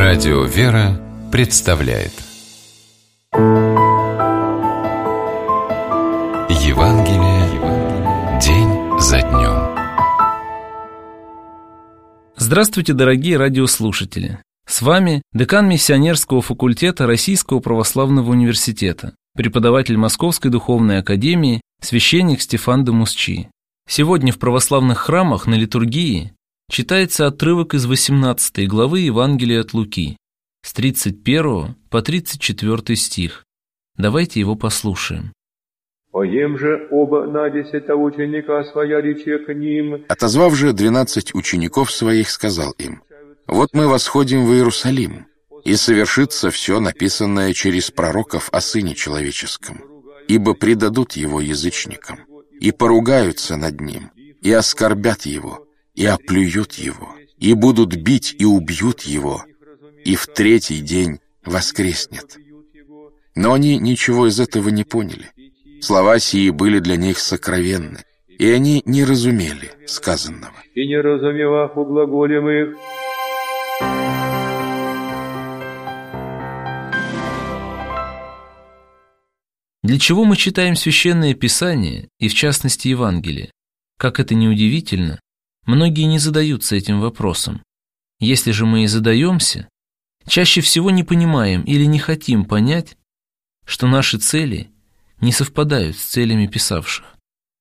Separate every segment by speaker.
Speaker 1: Радио «Вера» представляет Евангелие день за днем.
Speaker 2: Здравствуйте, дорогие радиослушатели! С вами декан миссионерского факультета Российского православного университета, преподаватель Московской духовной академии, священник Стефан де Мусчи. Сегодня в православных храмах на литургии читается отрывок из 18 главы Евангелия от Луки, с 31 по 34 стих. Давайте его послушаем.
Speaker 3: «Поем же оба на 10 ученика своя рече к ним».
Speaker 4: Отозвав же 12 учеников своих, сказал им: «Вот мы восходим в Иерусалим, и совершится все написанное через пророков о Сыне Человеческом, ибо предадут его язычникам, и поругаются над ним, и оскорбят его, и оплюют его, и будут бить и убьют его, и в третий день воскреснет». Но они ничего из этого не поняли. Слова сии были для них сокровенны, и они не разумели сказанного.
Speaker 3: «И не разумевах углаголем их».
Speaker 2: Для чего мы читаем Священное Писание, и в частности Евангелие? Как это ни удивительно, многие не задаются этим вопросом. Если же мы и задаемся, чаще всего не понимаем или не хотим понять, что наши цели не совпадают с целями писавших.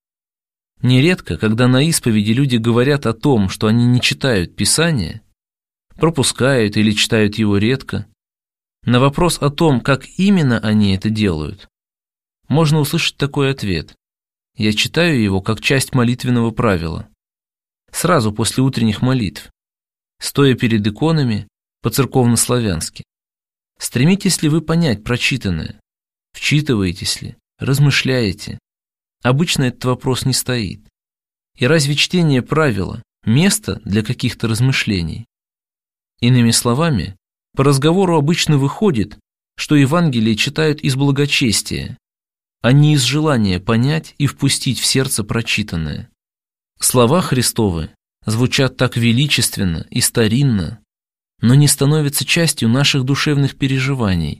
Speaker 2: Нередко, когда на исповеди люди говорят о том, что они не читают Писание, пропускают или читают его редко, на вопрос о том, как именно они это делают, можно услышать такой ответ: «Я читаю его как часть молитвенного правила, сразу после утренних молитв, стоя перед иконами по-церковно-славянски». Стремитесь ли вы понять прочитанное? Вчитываетесь ли? Размышляете? Обычно этот вопрос не стоит. И разве чтение правила – место для каких-то размышлений? Иными словами, по разговору обычно выходит, что Евангелие читают из благочестия, а не из желания понять и впустить в сердце прочитанное. Слова Христовы звучат так величественно и старинно, но не становятся частью наших душевных переживаний,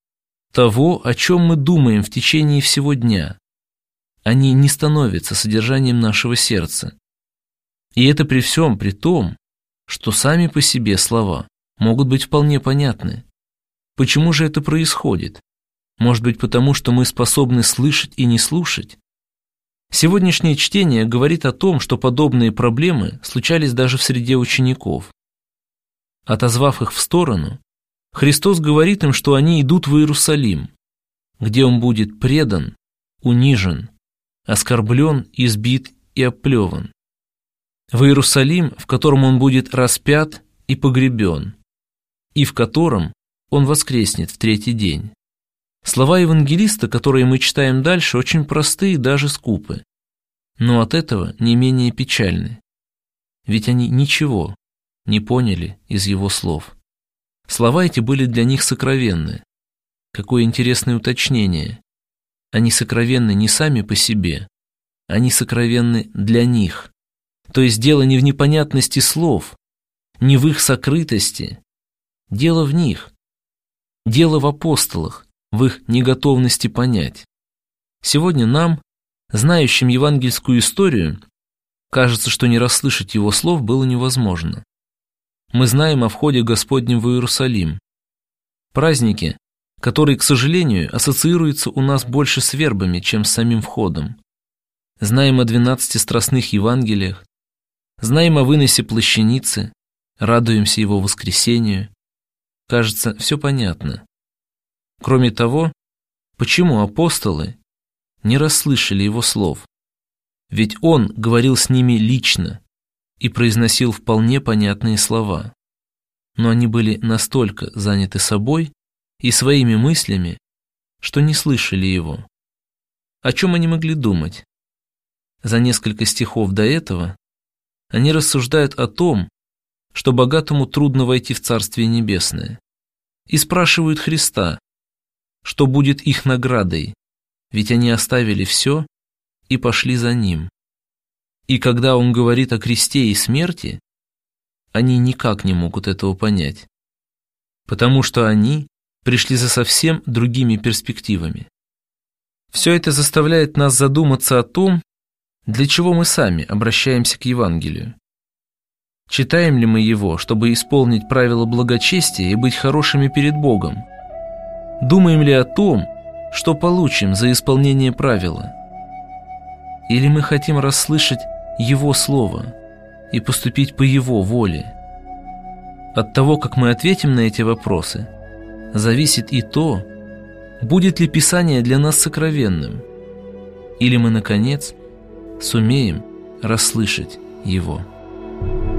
Speaker 2: того, о чем мы думаем в течение всего дня. Они не становятся содержанием нашего сердца. И это при всем при том, что сами по себе слова могут быть вполне понятны. Почему же это происходит? Может быть, потому что мы способны слышать и не слушать? Сегодняшнее чтение говорит о том, что подобные проблемы случались даже в среде учеников. Отозвав их в сторону, Христос говорит им, что они идут в Иерусалим, где Он будет предан, унижен, оскорблен, избит и оплеван. В Иерусалим, в котором Он будет распят и погребен, и в котором Он воскреснет в третий день. Слова евангелиста, которые мы читаем дальше, очень простые и даже скупы, но от этого не менее печальны, ведь они ничего не поняли из Его слов. Слова эти были для них сокровенны. Какое интересное уточнение. Они сокровенны не сами по себе, они сокровенны для них. То есть дело не в непонятности слов, не в их сокрытости. Дело в них. Дело в апостолах, в их неготовности понять. Сегодня нам, знающим евангельскую историю, кажется, что не расслышать его слов было невозможно. Мы знаем о входе Господнем в Иерусалим, празднике, который, к сожалению, ассоциируется у нас больше с вербами, чем с самим входом. Знаем о 12 страстных Евангелиях, знаем о выносе плащаницы, радуемся его воскресению. Кажется, все понятно. Кроме того, почему апостолы не расслышали его слов? Ведь он говорил с ними лично и произносил вполне понятные слова. Но они были настолько заняты собой и своими мыслями, что не слышали его. О чем они могли думать? За несколько стихов до этого они рассуждают о том, что богатому трудно войти в Царствие Небесное, и спрашивают Христа, что будет их наградой, ведь они оставили все и пошли за Ним. И когда Он говорит о кресте и смерти, они никак не могут этого понять. потому что они пришли за совсем другими перспективами. Все это заставляет нас задуматься о том, для чего мы сами обращаемся к Евангелию. Читаем ли мы его, чтобы исполнить правила благочестия и быть хорошими перед Богом? Думаем ли о том, что получим за исполнение правила? Или мы хотим расслышать Его Слово и поступить по Его воле? От того, как мы ответим на эти вопросы, зависит и то, будет ли Писание для нас сокровенным, или мы, наконец, сумеем расслышать его.